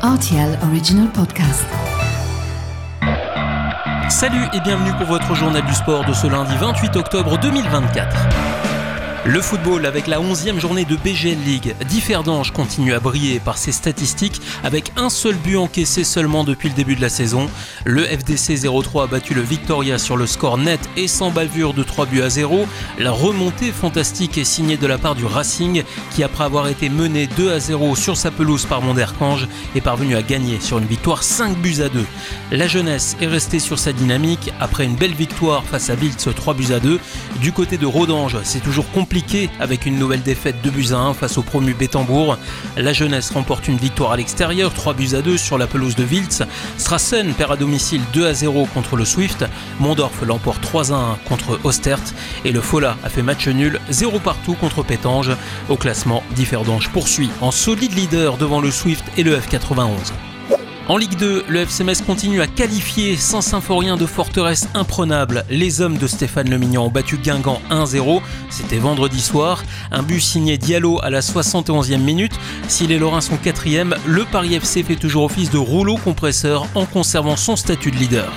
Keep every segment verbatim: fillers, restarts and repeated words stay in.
R T L Original Podcast. Salut et bienvenue pour votre journal du sport de ce lundi vingt-huit octobre deux mille vingt-quatre. Le football avec la onzième journée de B G L League. Differdange continue à briller par ses statistiques avec un seul but encaissé seulement depuis le début de la saison. Le F D C zéro trois a battu le Victoria sur le score net et sans bavure de trois buts à zéro. La remontée fantastique est signée de la part du Racing qui, après avoir été mené deux à zéro sur sa pelouse par Monderkange, est parvenu à gagner sur une victoire cinq buts à deux. La jeunesse est restée sur sa dynamique après une belle victoire face à Wiltz trois buts à deux. Du côté de Rodange, c'est toujours compliqué avec une nouvelle défaite deux buts à un face au promu Bétambourg. La jeunesse remporte une victoire à l'extérieur, trois buts à deux sur la pelouse de Wiltz. Strassen perd à domicile deux à zéro contre le Swift. Mondorf l'emporte trois à un contre Ostert. Et le Fola a fait match nul, zéro partout contre Pétange. Au classement, Differdange poursuit en solide leader devant le Swift et le F quatre-vingt-onze. En Ligue deux, le F C Metz continue à qualifier sans Symphorien de forteresse imprenable. Les hommes de Stéphane Lemignan ont battu Guingamp un zéro, c'était vendredi soir. Un but signé Diallo à la soixante et onzième minute. Si les Lorrains sont quatrième, le Paris F C fait toujours office de rouleau compresseur en conservant son statut de leader.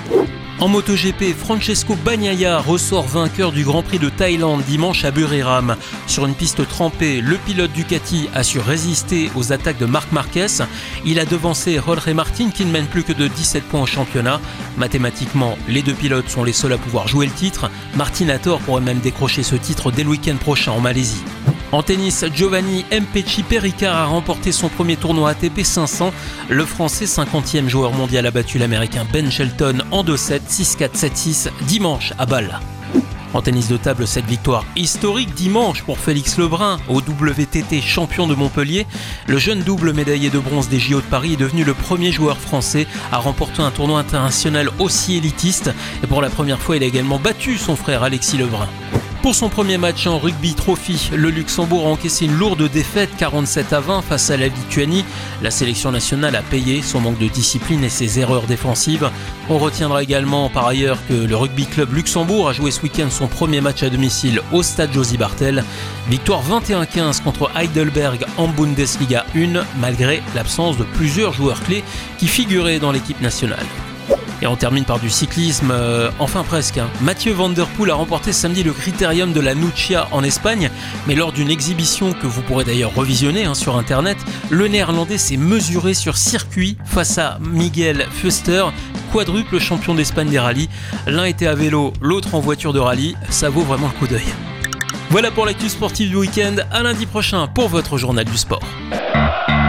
En MotoGP, Francesco Bagnaia ressort vainqueur du Grand Prix de Thaïlande dimanche à Buriram. Sur une piste trempée, le pilote Ducati a su résister aux attaques de Marc Marquez. Il a devancé Jorge Martin qui ne mène plus que de dix-sept points au championnat. Mathématiquement, les deux pilotes sont les seuls à pouvoir jouer le titre. Martinator pourrait même décrocher ce titre dès le week-end prochain en Malaisie. En tennis, Giovanni Mpetshi Perricard a remporté son premier tournoi A T P cinq cents. Le Français cinquantième joueur mondial a battu l'Américain Ben Shelton en deux sept, six quatre, sept six dimanche à Bâle. En tennis de table, cette victoire historique dimanche pour Félix Lebrun au W T T champion de Montpellier. Le jeune double médaillé de bronze des J O de Paris est devenu le premier joueur français à remporter un tournoi international aussi élitiste. Et pour la première fois, il a également battu son frère Alexis Lebrun. Pour son premier match en rugby trophy, le Luxembourg a encaissé une lourde défaite quarante-sept à vingt face à la Lituanie. La sélection nationale a payé son manque de discipline et ses erreurs défensives. On retiendra également par ailleurs que le Rugby Club Luxembourg a joué ce week-end son premier match à domicile au stade Josie Bartel. Victoire vingt et un à quinze contre Heidelberg en Bundesliga un malgré l'absence de plusieurs joueurs clés qui figuraient dans l'équipe nationale. Et on termine par du cyclisme, euh, enfin presque. Hein. Mathieu Van Der Poel a remporté samedi le Critérium de la Nuccia en Espagne, mais lors d'une exhibition que vous pourrez d'ailleurs revisionner hein, sur internet, le néerlandais s'est mesuré sur circuit face à Miguel Fuster, quadruple champion d'Espagne des rallyes. L'un était à vélo, l'autre en voiture de rallye, ça vaut vraiment le coup d'œil. Voilà pour l'actu sportive du week-end, à lundi prochain pour votre journal du sport.